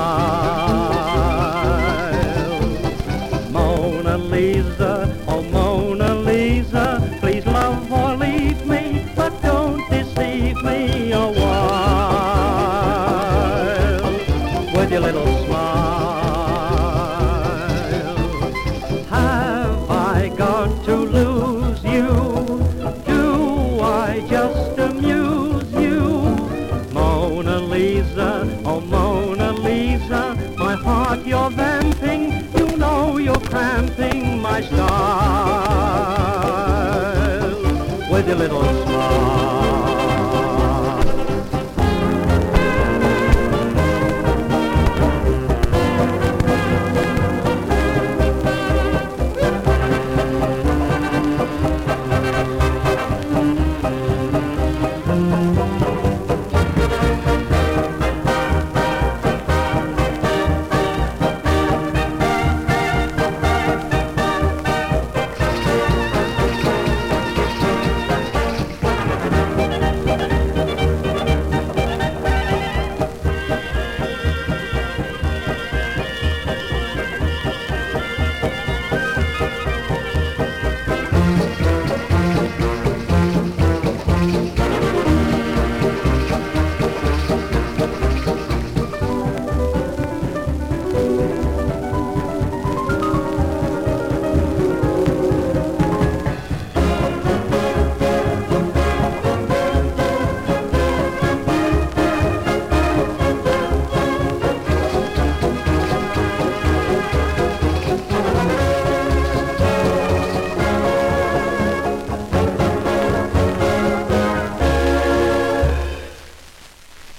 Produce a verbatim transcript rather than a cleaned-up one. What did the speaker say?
Mona Lisa, oh Mona Lisa, please love or leave me, but don't deceive me a while with your little smile. Have I got to lose you? Do I just amuse you? Mona Lisa, oh Mona Lisa, my heart you're vamping, you know you're cramping my style.